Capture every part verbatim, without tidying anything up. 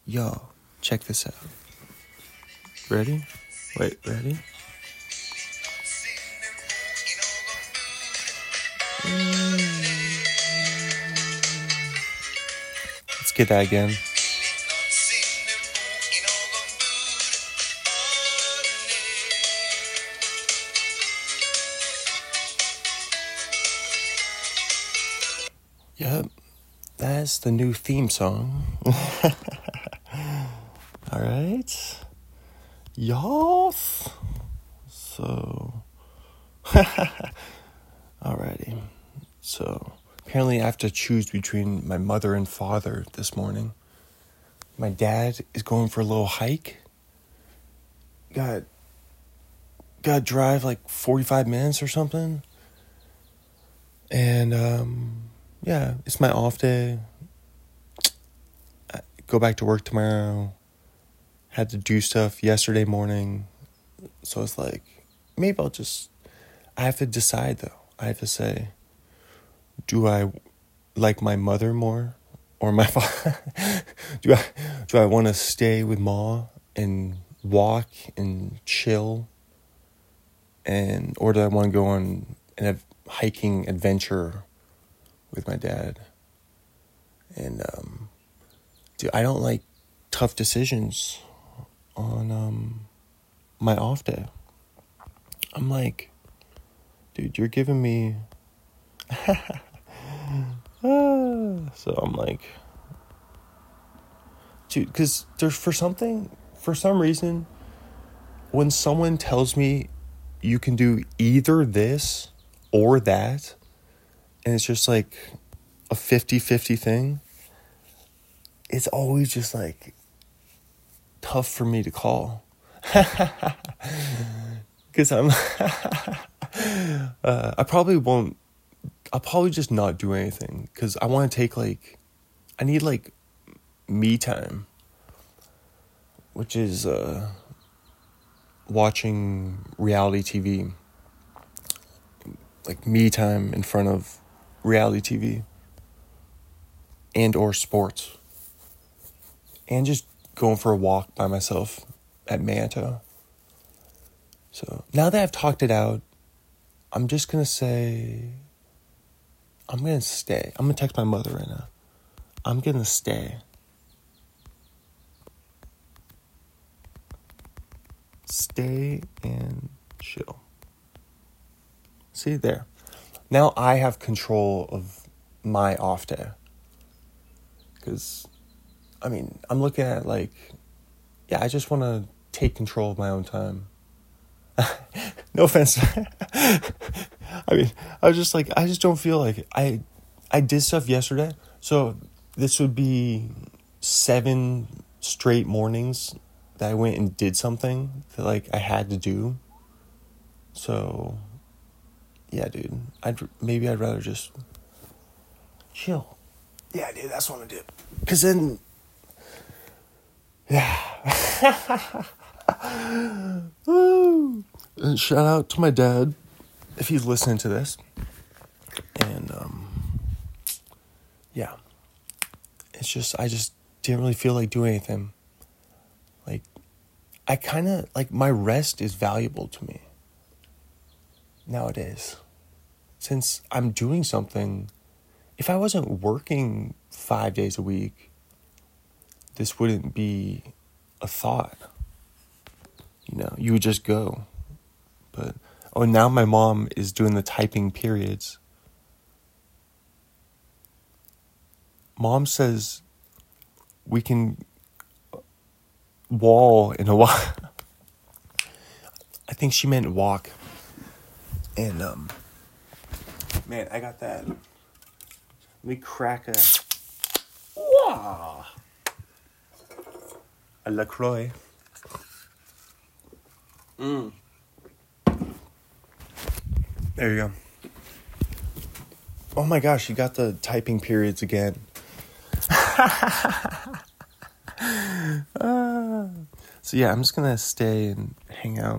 Yo, check this out. Ready? Wait, ready? Let's get that again. Yep, that's the new theme song. Alright. Y'all. So. Alrighty. So, apparently I have to choose between my mother and father this morning. My dad is going for a little hike. Got. Got to drive like forty-five minutes or something. And, um. Yeah, it's my off day. I go back to work tomorrow. Had to do stuff yesterday morning. So it's like, maybe I'll just... I have to decide, though. I have to say, do I like my mother more? Or my father? do I, do I want to stay with Ma and walk and chill? And or do I want to go on an hiking adventure with my dad? And um dude, I don't like tough decisions on um my off day. I'm like, dude, you're giving me so I'm like, dude, because there's for something for some reason when someone tells me you can do either this or that, and it's just like a fifty-fifty thing, it's always just like tough for me to call. Because I'm... uh, I probably won't... I'll probably just not do anything. Because I want to take like... I need like me time. Which is uh, watching reality T V. Like me time in front of reality T V and or sports, and just going for a walk by myself at Manta. So now that I've talked it out, I'm just gonna say I'm gonna stay. I'm gonna text my mother right now. I'm gonna stay. Stay and chill. See there. Now I have control of my off day. Because, I mean, I'm looking at like, yeah, I just want to take control of my own time. No offense. I mean, I was just like, I just don't feel like I, I did stuff yesterday. So this would be seven straight mornings that I went and did something that like I had to do. So... yeah, dude. I'd maybe I'd rather just chill. Yeah, dude, that's what I'm gonna do. Cause then, yeah. Woo! And shout out to my dad if he's listening to this. And um, yeah, it's just I just didn't really feel like doing anything. Like, I kind of like my rest is valuable to me nowadays. Since I'm doing something, if I wasn't working five days a week, this wouldn't be a thought. You know, you would just go. But, oh, now my mom is doing the typing periods. Mom says we can wall in a while. I think she meant walk. And, um, man, I got that. Let me crack a, wow, a LaCroix. Mm. There you go. Oh my gosh, you got the typing periods again. uh, so yeah, I'm just gonna stay and hang out.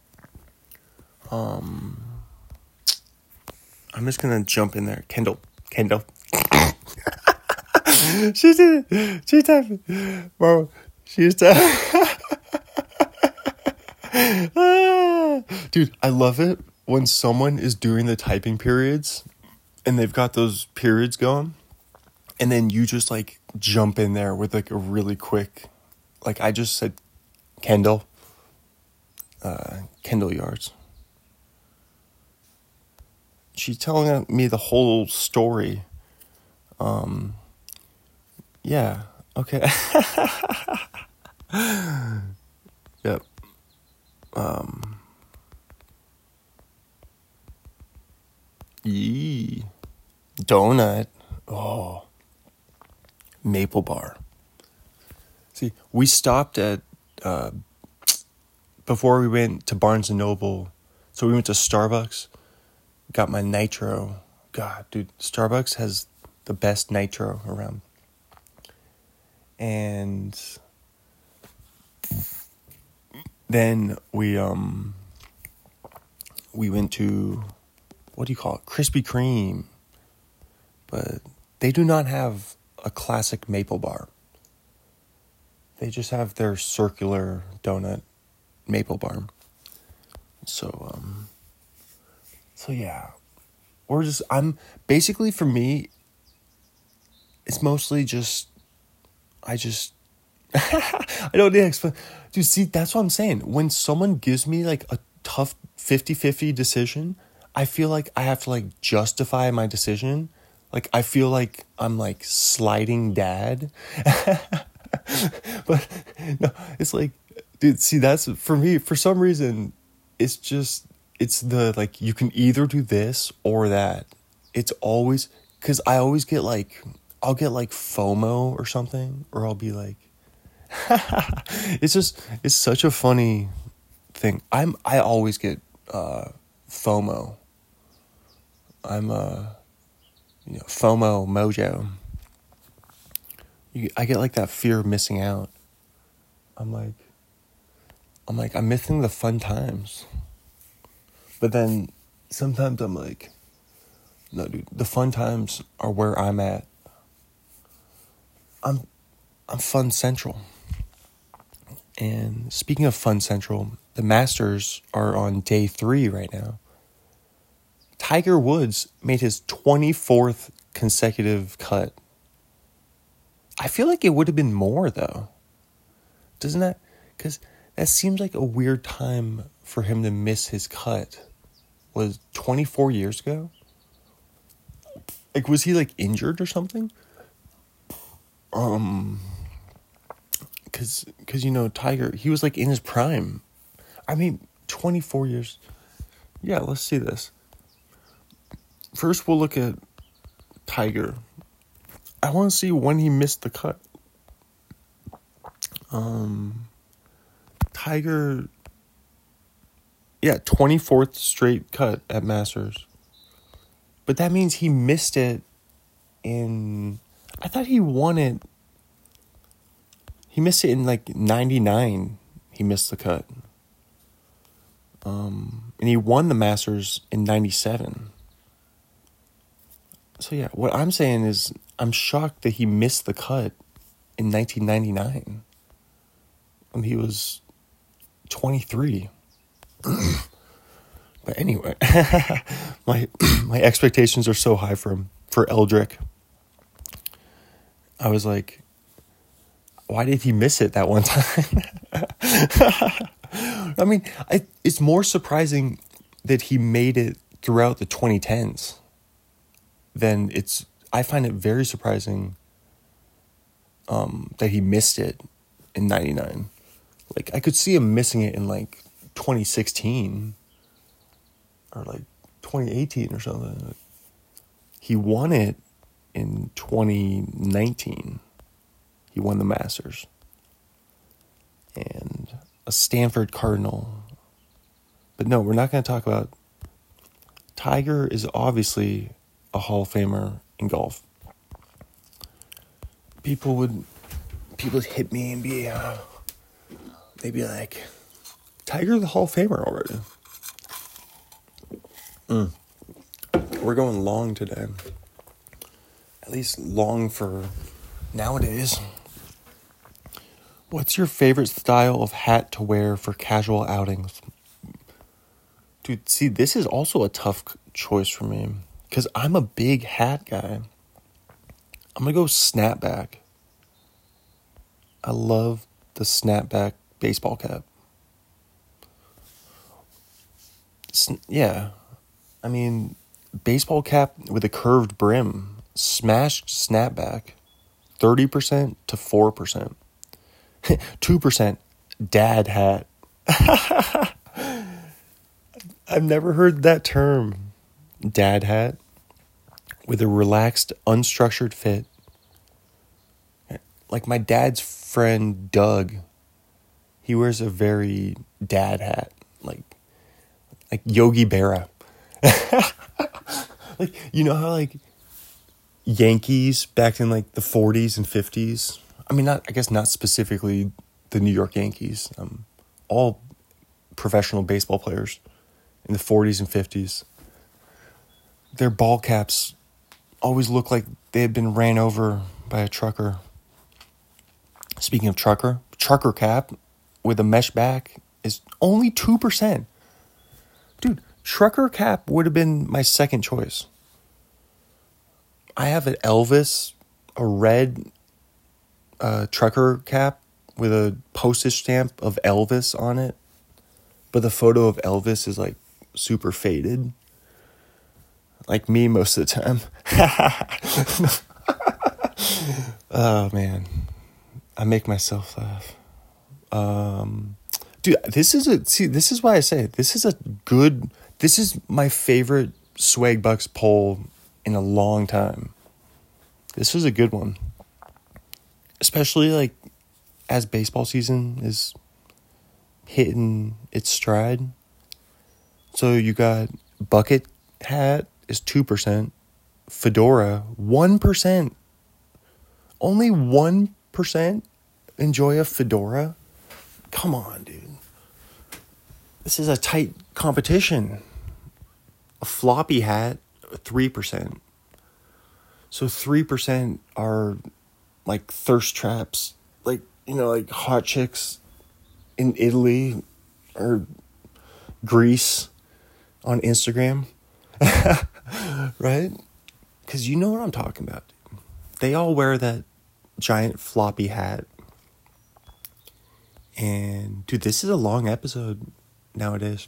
Um... I'm just gonna jump in there. Kendall. Kendall. she did. She typed. Bro, she used to. Dude, I love it when someone is doing the typing periods and they've got those periods going. And then you just like jump in there with like a really quick, like I just said, Kendall, uh, Kendall Yards. She's telling me the whole story. Um, yeah, okay. Yep. Um, yee. Donut. Oh. Maple bar. See, we stopped at, uh, before we went to Barnes and Noble, so we went to Starbucks, got my nitro. God, dude, Starbucks has the best nitro around. And then we, um, we went to, what do you call it? Krispy Kreme. But they do not have a classic maple bar. They just have their circular donut maple bar. So, um, so yeah, we're just, I'm, basically for me, it's mostly just, I just, I don't need to explain. Dude, see, that's what I'm saying. When someone gives me like a tough fifty-fifty decision, I feel like I have to like justify my decision. Like, I feel like I'm, like, sliding dad. But, no, it's like, dude, see, that's, for me, for some reason, it's just, it's the, like, you can either do this or that. It's always, because I always get, like, I'll get, like, FOMO or something, or I'll be like, it's just, it's such a funny thing. I'm, I always get, uh, FOMO. I'm, uh... You know, FOMO mojo. You, I get like that fear of missing out. I'm like, I'm like, I'm missing the fun times. But then sometimes I'm like, no, dude, the fun times are where I'm at. I'm, I'm Fun Central. And speaking of Fun Central, the Masters are on day three right now. Tiger Woods made his twenty-fourth consecutive cut. I feel like it would have been more, though. Doesn't that? Because that seems like a weird time for him to miss his cut. Was twenty-four years ago? Like, was he, like, injured or something? Um, because, because you know, Tiger, he was, like, in his prime. I mean, twenty-four years. Yeah, let's see this. First, we'll look at Tiger. I want to see when he missed the cut. Um, Tiger, yeah, twenty-fourth straight cut at Masters. But that means he missed it in, I thought he won it, he missed it in like ninety-nine, he missed the cut. Um, and he won the Masters in ninety-seven. So yeah, what I'm saying is I'm shocked that he missed the cut in nineteen ninety-nine when he was twenty-three. But anyway, my my expectations are so high for him, for Eldrick. I was like, why did he miss it that one time? I mean, I, it's more surprising that he made it throughout the twenty tens. Then it's, I find it very surprising um, that he missed it in ninety-nine. Like, I could see him missing it in, like, twenty sixteen or, like, twenty eighteen or something. He won it in twenty nineteen. He won the Masters. And a Stanford Cardinal. But no, we're not going to talk about... Tiger is obviously a Hall of Famer in golf. People would people would hit me and be uh, they'd be like, Tiger's a Hall of Famer already. Mm. We're going long today. At least long for nowadays. What's your favorite style of hat to wear for casual outings? Dude, see, this is also a tough choice for me because I'm a big hat guy. I'm going to go snapback. I love the snapback baseball cap. Yeah, I mean, baseball cap with a curved brim, smashed snapback, thirty percent to four percent. two percent dad hat. I've never heard that term. Dad hat with a relaxed, unstructured fit. Like my dad's friend, Doug, he wears a very dad hat. Like, like Yogi Berra. Like, you know how like Yankees back in like the forties and fifties, I mean, not, I guess not specifically the New York Yankees, um, all professional baseball players in the forties and fifties, their ball caps always look like they had been ran over by a trucker. Speaking of trucker, trucker cap with a mesh back is only two percent. Dude, trucker cap would have been my second choice. I have an Elvis, a red uh, trucker cap with a postage stamp of Elvis on it. But the photo of Elvis is like super faded. Like me most of the time. Oh, man. I make myself laugh. Um, dude, this is a, see, this is why I say it. This is a good, this is my favorite Swag Bucks poll in a long time. This was a good one. Especially like as baseball season is hitting its stride. So you got bucket hat is two percent. Fedora, one percent. Only one percent enjoy a fedora? Come on, dude. This is a tight competition. A floppy hat, three percent. So three percent are like thirst traps. Like, you know, like hot chicks in Italy or Greece on Instagram. Right? Because you know what I'm talking about. They all wear that giant floppy hat. And, dude, this is a long episode nowadays.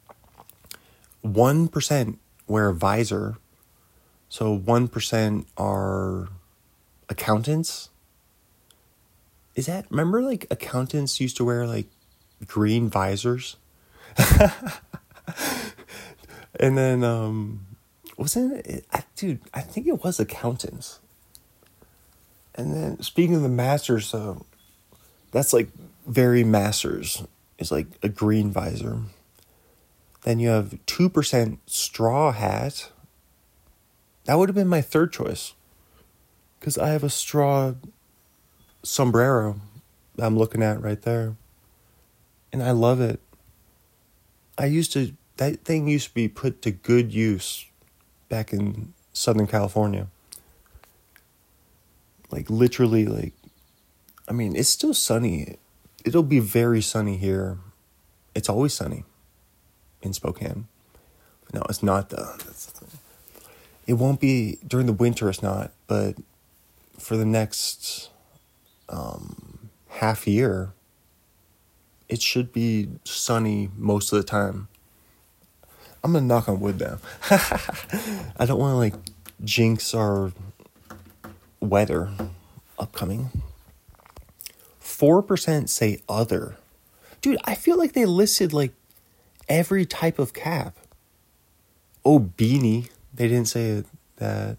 one percent wear a visor. So one percent are accountants. Is that, remember like accountants used to wear like green visors? And then, um, wasn't it, I, dude, I think it was accountants. And then speaking of the masters, so that's like very masters. It's like a green visor. Then you have two percent straw hat. That would have been my third choice. Because I have a straw sombrero that I'm looking at right there. And I love it. I used to, that thing used to be put to good use back in Southern California. Like literally like, I mean, it's still sunny. It'll be very sunny here. It's always sunny in Spokane. No, it's not though. That's the thing. It won't be, during the winter it's not, but for the next um, half year, it should be sunny most of the time. I'm going to knock on wood now. I don't want to like jinx our weather upcoming. four percent say other. Dude, I feel like they listed like every type of cap. Oh, beanie. They didn't say that.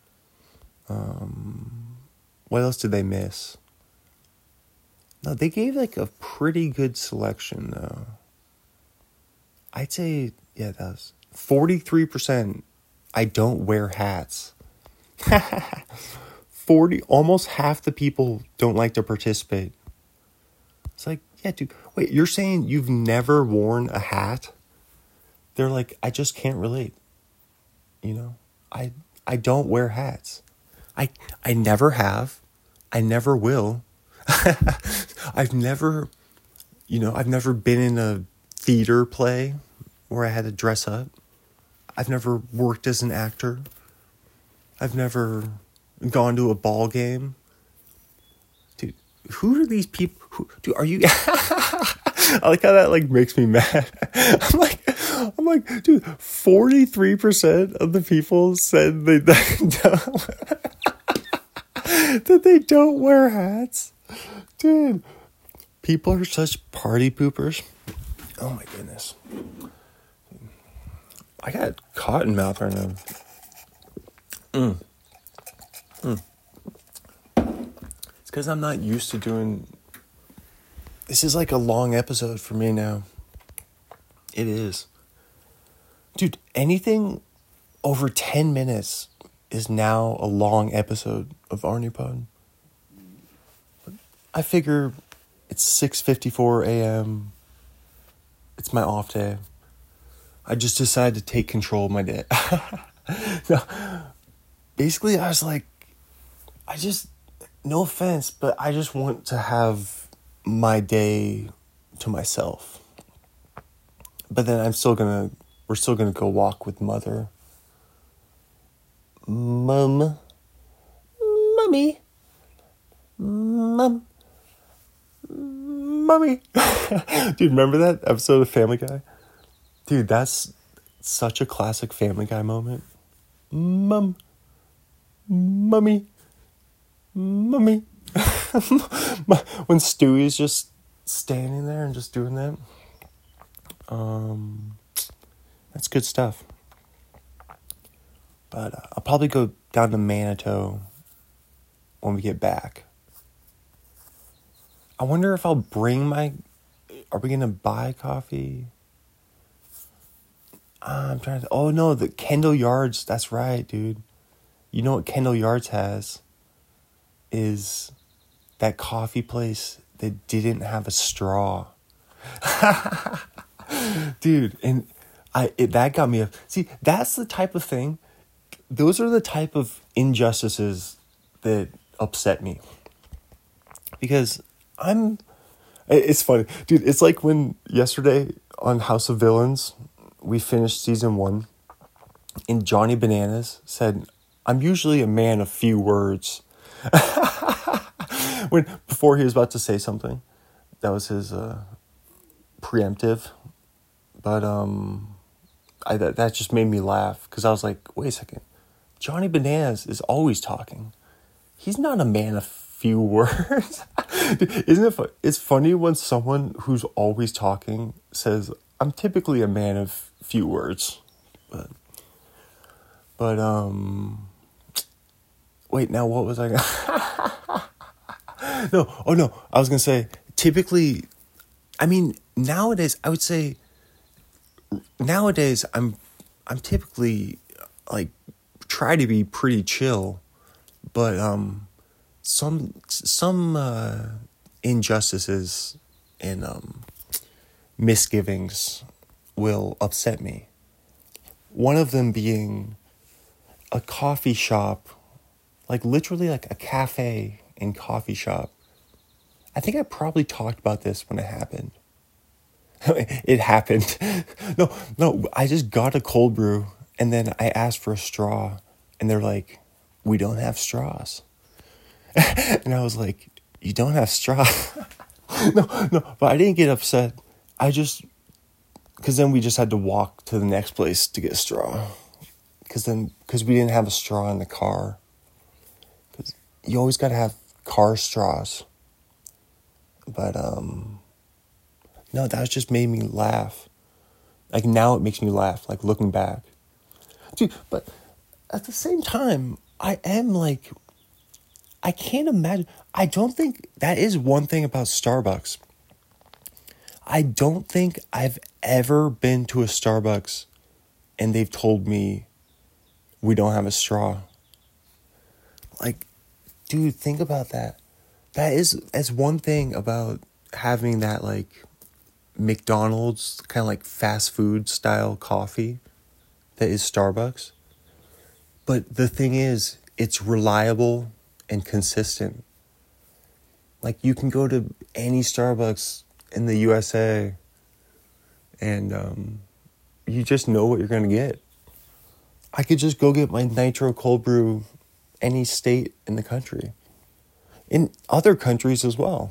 Um, what else did they miss? No, they gave like a pretty good selection though. I'd say, yeah, that was forty-three percent. I don't wear hats. forty, almost half the people don't like to participate. It's like, yeah, dude, wait, you're saying you've never worn a hat? They're like, I just can't relate. You know, I I don't wear hats. I I never have. I never will. I've never, you know, I've never been in a theater play where I had to dress up. I've never worked as an actor. I've never gone to a ball game. Dude, who are these people? Who, dude, are you... I like how that, like, makes me mad. I'm like, I'm like, dude, forty-three percent of the people said they, they don't, that they don't wear hats. Dude, people are such party poopers. Oh, my goodness. I got cotton mouth right now. Mm. Mm. It's because I'm not used to doing... This is like a long episode for me now. It is. Dude, anything over ten minutes is now a long episode of Arniepod. I figure it's six fifty-four a.m. It's my off day. I just decided to take control of my day. No, basically, I was like, I just, no offense, but I just want to have my day to myself. But then I'm still gonna, we're still gonna go walk with Mother. Mum. Mummy. Mum. Mummy. Dude, remember that episode of Family Guy? Dude, that's such a classic Family Guy moment. Mum. Mummy. Mummy. When Stewie's just standing there and just doing that. Um, that's good stuff. But uh, I'll probably go down to Manitou when we get back. I wonder if I'll bring my... Are we going to buy coffee? Uh, I'm trying to... Oh, no, the Kendall Yards. That's right, dude. You know what Kendall Yards has? Is that coffee place that didn't have a straw. Dude, and I it, that got me... A, see, that's the type of thing... Those are the type of injustices that upset me. Because I'm... It's funny. Dude, it's like when yesterday on House of Villains, we finished season one, and Johnny Bananas said, I'm usually a man of few words. When before he was about to say something. That was his uh, preemptive. But um, I that, that just made me laugh. Because I was like, wait a second. Johnny Bananas is always talking. He's not a man of few words. Isn't it fun? It's funny when someone who's always talking says, I'm typically a man of few words. But, but um, wait, now what was I going No, oh no, I was going to say, typically, I mean, nowadays, I would say, nowadays, I'm, I'm typically, like, try to be pretty chill, but, um, some, some, uh, injustices and, um, misgivings will upset me. One of them being a coffee shop, like, literally, like, a cafe and coffee shop. I think I probably talked about this when it happened. It happened. No, no, I just got a cold brew and then I asked for a straw and they're like, we don't have straws. And I was like, you don't have straws? no, no, but I didn't get upset. I just, because then we just had to walk to the next place to get a straw. Because then, because we didn't have a straw in the car. Because you always got to have car straws. But, um, no, that just made me laugh. Like, now it makes me laugh, like, looking back. Dude, but at the same time, I am, like, I can't imagine. I don't think, that is one thing about Starbucks. I don't think I've ever been to a Starbucks and they've told me we don't have a straw. Like, dude, think about that. That is, that's one thing about having that, like, McDonald's kind of like fast food style coffee that is Starbucks. But the thing is, it's reliable and consistent. Like, you can go to any Starbucks in the U S A and um, you just know what you're going to get. I could just go get my nitro cold brew any state in the country. In other countries as well.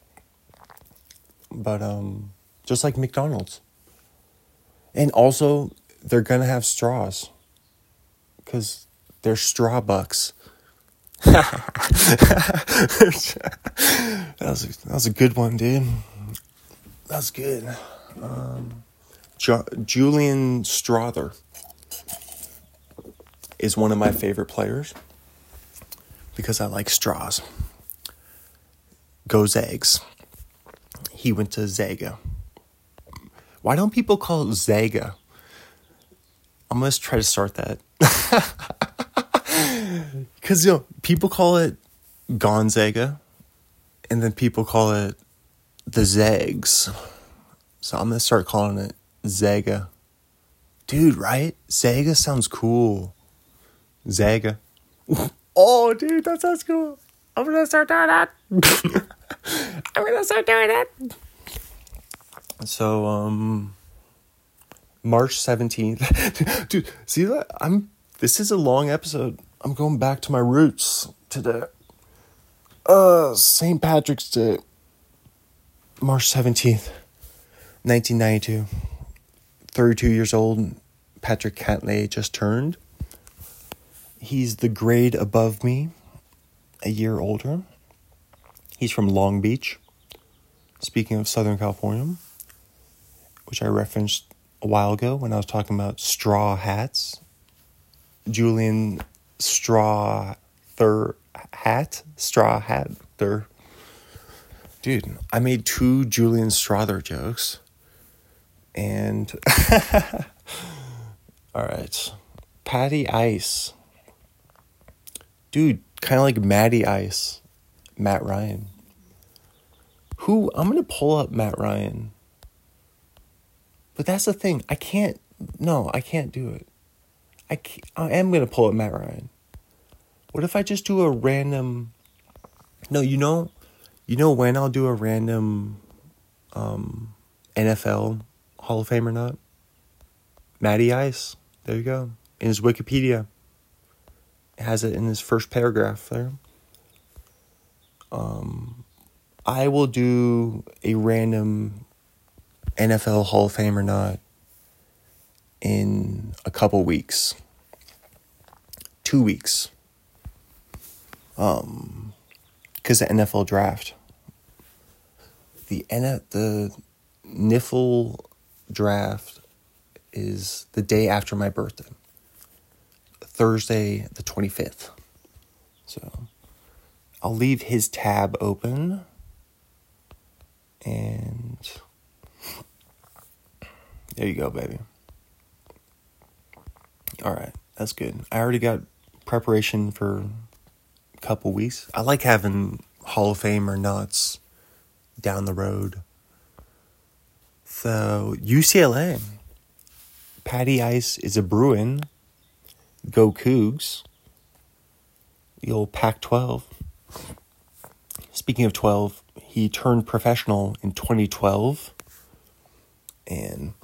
But um, just like McDonald's. And also, they're going to have straws. Because they're straw bucks. that, was a, that was a good one, dude. That was good. Um, jo- Julian Strother is one of my favorite players because I like straws. Go Zags. He went to Zaga. Why don't people call it Zaga? I'm going to try to start that. Because, you know, people call it Gonzaga, and then people call it the Zags. So I'm going to start calling it Zaga. Dude, right? Zaga sounds cool. Zaga. Oh, dude, that sounds cool. I'm going to start doing that. I'm going to start doing that. So, um, March seventeenth. Dude, see that? I'm, this is a long episode. I'm going back to my roots today. Uh, Saint Patrick's Day. March seventeenth, nineteen ninety-two. thirty-two years old. Patrick Cantlay just turned. He's the grade above me. A year older. He's from Long Beach. Speaking of Southern California. Which I referenced a while ago when I was talking about straw hats. Julian Straw Thur hat? Straw hat Thur. Dude, I made two Julian Strother jokes. And alright. Patty Ice. Dude, kind of like Matty Ice. Matt Ryan. Who, I'm going to pull up Matt Ryan. But that's the thing. I can't, no, I can't do it. I, can't, I am going to pull up Matt Ryan. What if I just do a random, no, you know, you know when I'll do a random um, N F L Hall of Fame or not? Matty Ice. There you go. In his Wikipedia. It has it in his first paragraph there. Um, I will do a random N F L Hall of Fame or not in a couple weeks. Two weeks. Um, because the N F L draft. The N- the N F L draft is the day after my birthday. Thursday the twenty-fifth. So I'll leave his tab open. And there you go, baby. All right, that's good. I already got preparation for a couple weeks. I like having Hall of Fame or nots down the road. So, U C L A. Patty Ice is a Bruin. Go Cougs. The old Pac twelve. Speaking of twelve, he turned professional in twenty twelve. And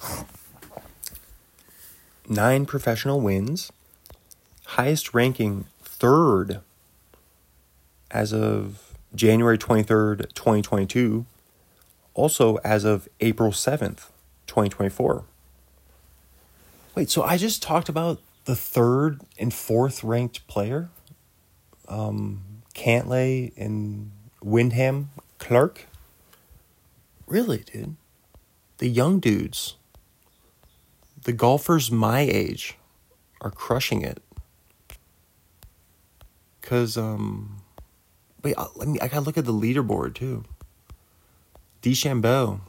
nine professional wins. Highest ranking third as of January twenty-third, twenty twenty-two. Also as of April seventh, twenty twenty-four. Wait, so I just talked about the third and fourth ranked player? Um, Cantlay and Wyndham Clark? Really, dude? The young dudes, the golfers my age, are crushing it. Cause um, wait, let me. I gotta look at the leaderboard too. DeChambeau,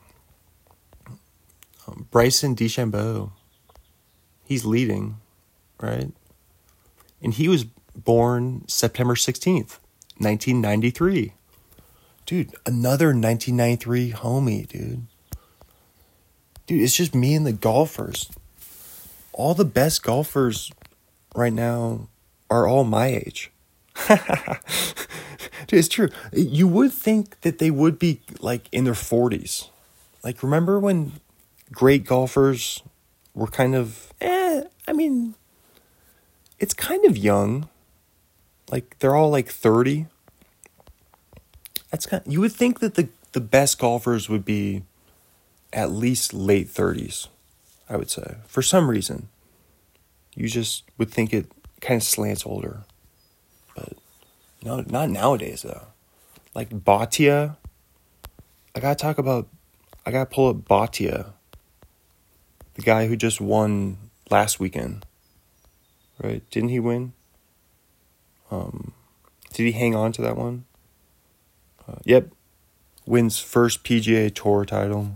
um, Bryson DeChambeau, he's leading, right? And he was born September sixteenth, nineteen ninety-three. Dude, another nineteen ninety-three homie, dude. Dude, it's just me and the golfers. All the best golfers right now are all my age. Dude, it's true. You would think that they would be like in their forties. Like, remember when great golfers were kind of, eh, I mean, it's kind of young. Like, they're all like thirty. That's kind of, you would think that the, the best golfers would be at least late thirties, I would say. For some reason. You just would think it kind of slants older. But no, not nowadays, though. Like, Bhatia. I gotta talk about, I gotta pull up Bhatia. The guy who just won last weekend. Right? Didn't he win? Um, did he hang on to that one? Uh, yep. Wins first P G A Tour title.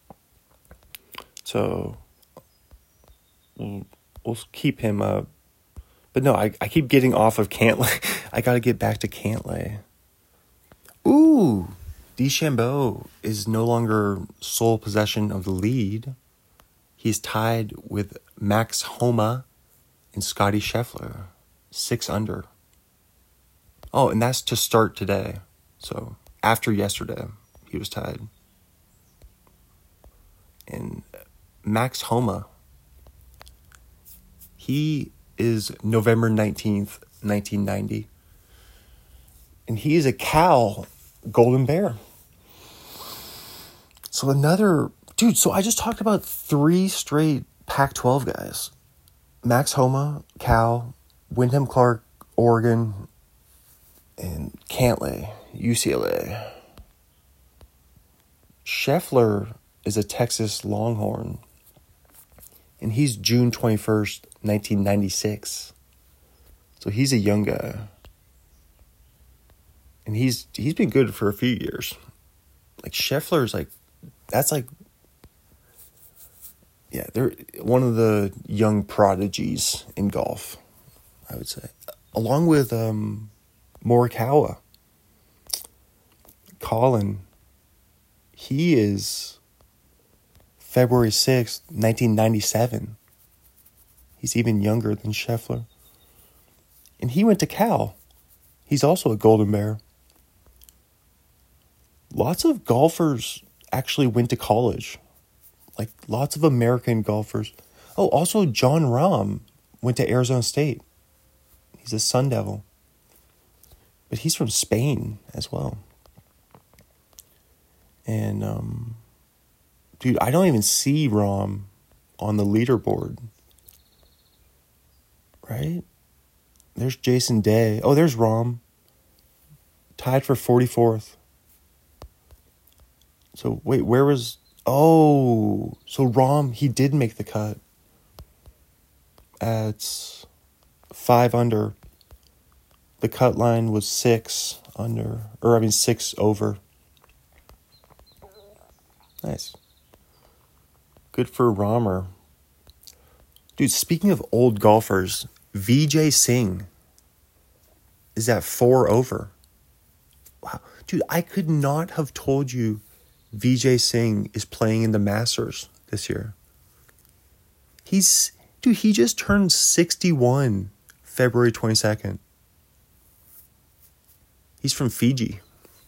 So, we'll, we'll keep him up. But no, I, I keep getting off of Cantlay. I gotta get back to Cantlay. Ooh, DeChambeau is no longer sole possession of the lead. He's tied with Max Homa and Scotty Scheffler, six under. Oh, and that's to start today. So after yesterday, he was tied. And Max Homa, he is November nineteenth, nineteen ninety. And he is a Cal Golden Bear. So another, dude, so I just talked about three straight Pac twelve guys. Max Homa, Cal, Wyndham Clark, Oregon, and Cantlay, U C L A. Scheffler is a Texas Longhorn. And he's June twenty-first, nineteen ninety-six. So he's a young guy. And he's he's been good for a few years. Like, Scheffler's like, that's like, yeah, they're one of the young prodigies in golf, I would say. Along with um, Morikawa. Colin, he is February sixth, nineteen ninety-seven. He's even younger than Scheffler. And he went to Cal. He's also a Golden Bear. Lots of golfers actually went to college. Like, lots of American golfers. Oh, also John Rahm went to Arizona State. He's a Sun Devil. But he's from Spain as well. And, um, dude, I don't even see Rahm on the leaderboard. Right? There's Jason Day. Oh, there's Rahm. Tied for forty-fourth. So, wait, where was... Oh, so Rahm, he did make the cut. At five under. The cut line was six under. Or, I mean, six over. Nice. Good for Rahmer. Dude, speaking of old golfers, Vijay Singh is at four over. Wow. Dude, I could not have told you Vijay Singh is playing in the Masters this year. He's, dude, he just turned sixty-one February twenty-second. He's from Fiji.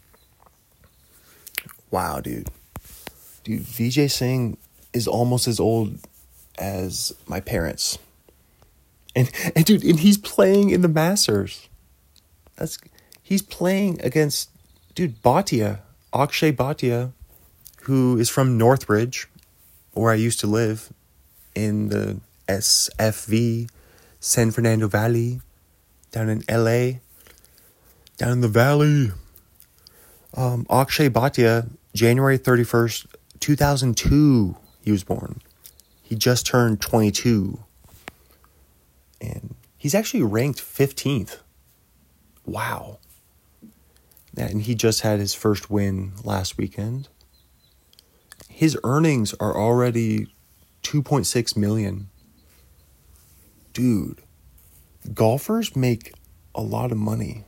Wow, dude. Dude, Vijay Singh is almost as old as my parents. And, and dude, and he's playing in the Masters. That's, he's playing against, dude, Bhatia, Akshay Bhatia, who is from Northridge, where I used to live, in the S F V, San Fernando Valley, down in L A, down in the valley. Um, Akshay Bhatia, January thirty-first, two thousand two, he was born. He just turned twenty-two. And he's actually ranked fifteenth. Wow. And he just had his first win last weekend. His earnings are already two point six million dollars. Dude, golfers make a lot of money.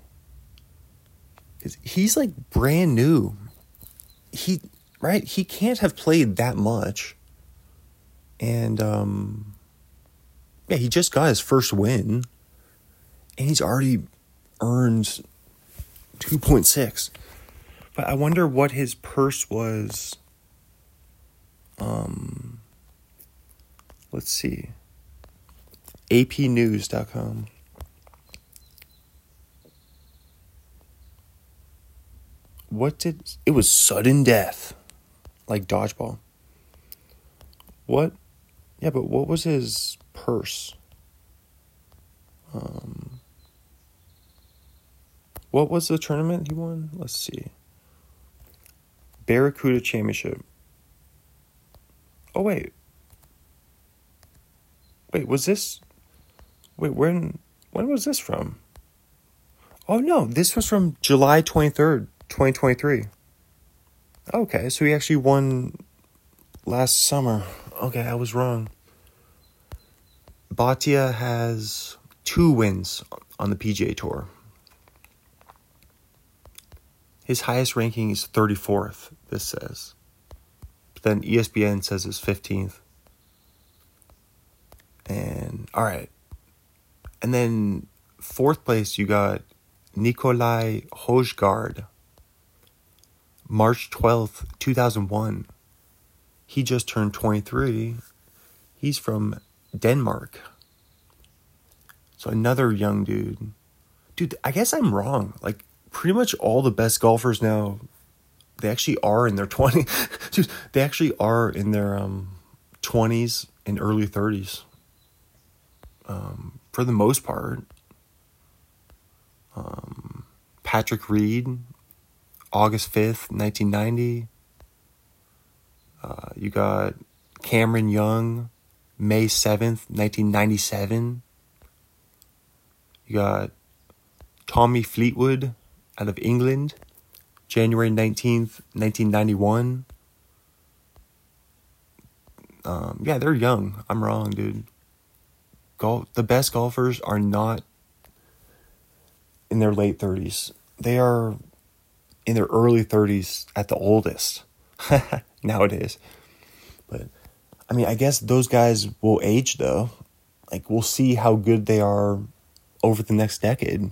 He's like brand new. He, right? He can't have played that much. And, um, yeah, he just got his first win. And he's already earned two point six. But I wonder what his purse was. Um, let's see. A P news dot com. What did... It was sudden death. Like dodgeball. What? Yeah, but what was his purse? Um, what was the tournament he won? Let's see. Barracuda Championship. Oh, wait. Wait, was this... Wait, when when was this from? Oh, no, this was from July twenty-third, twenty twenty-three. Okay, so he actually won last summer. Okay, I was wrong. Bhatia has two wins on the P G A Tour. His highest ranking is thirty-fourth, this says. But then E S P N says it's fifteenth. And, all right. And then fourth place, you got Nikolai Hojgaard. March twelfth, two thousand one. He just turned twenty-three. He's from Denmark. So another young dude. Dude, I guess I'm wrong. Like, pretty much all the best golfers now, they actually are in their twenties. Dude, they actually are in their um, twenties and early thirties. Um, for the most part. Um, Patrick Reed, August fifth, nineteen ninety. Uh, you got Cameron Young, May seventh, nineteen ninety-seven. You got Tommy Fleetwood out of England, January nineteenth, nineteen ninety-one. Um, yeah, they're young. I'm wrong, dude. Golf, the best golfers are not in their late thirties. They are in their early thirties at the oldest nowadays. But, I mean, I guess those guys will age, though. Like, we'll see how good they are over the next decade.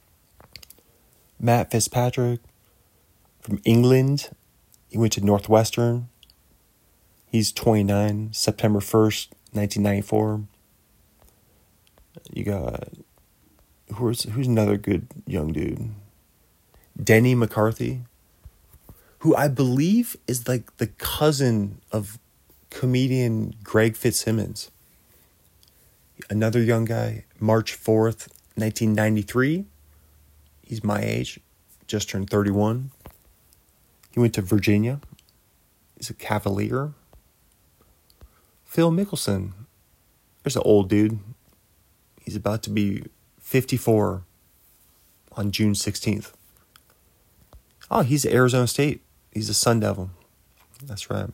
Matt Fitzpatrick from England. He went to Northwestern. He's twenty-nine, September first, nineteen ninety-four. You got... Who's, who's another good young dude? Denny McCarthy, who I believe is like the cousin of comedian Greg Fitzsimmons. Another young guy, March fourth, nineteen ninety-three. He's my age, just turned thirty-one. He went to Virginia. He's a Cavalier. Phil Mickelson. There's an old dude. He's about to be fifty-four on June sixteenth. Oh, he's at Arizona State. He's a Sun Devil. That's right.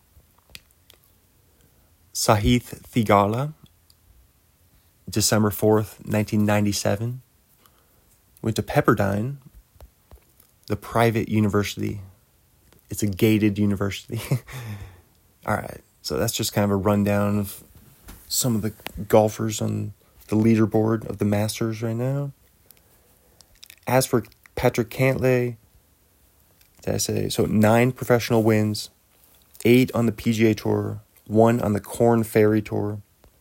Sahith Theegala, December fourth, nineteen ninety-seven. Went to Pepperdine, the private university. It's a gated university. All right. So that's just kind of a rundown of some of the golfers on the leaderboard of the Masters right now. As for Patrick Cantlay, did I say? So nine professional wins, eight on the P G A Tour, one on the Korn Ferry Tour,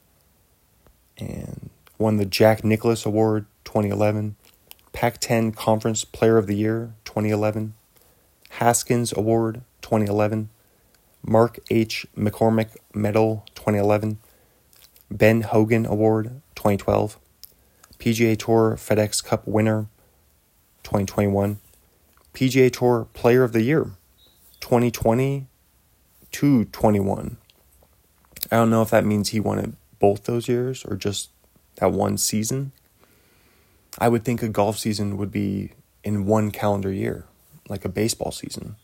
and won the Jack Nicklaus Award twenty eleven, Pac ten Conference Player of the Year twenty eleven, Haskins Award twenty eleven, Mark H. McCormick Medal twenty eleven, Ben Hogan Award twenty twelve, P G A Tour FedEx Cup winner twenty twenty-one, P G A Tour Player of the Year twenty twenty to twenty-one. I don't know if that means he won it both those years or just that one season. I would think a golf season would be in one calendar year, like a baseball season.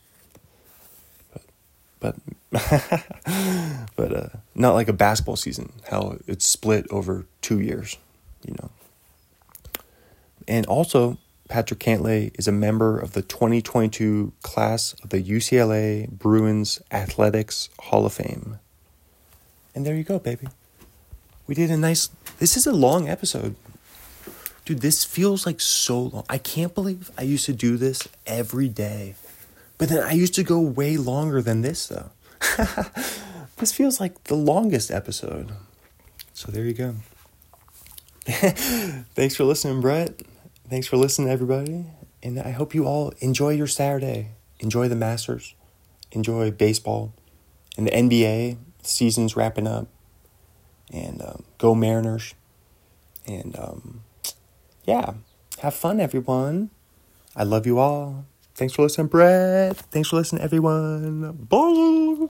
But but, but uh, not like a basketball season, how it's split over two years, you know. And also, Patrick Cantlay is a member of the twenty twenty-two class of the U C L A Bruins Athletics Hall of Fame. And there you go, baby. We did a nice... This is a long episode. Dude, this feels like so long. I can't believe I used to do this every day. But then I used to go way longer than this, though. This feels like the longest episode. So there you go. Thanks for listening, Brett. Thanks for listening, everybody. And I hope you all enjoy your Saturday. Enjoy the Masters. Enjoy baseball. And the N B A season's wrapping up. And um, go Mariners. And um, yeah, have fun, everyone. I love you all. Thanks for listening, Brett. Thanks for listening, everyone. Bye.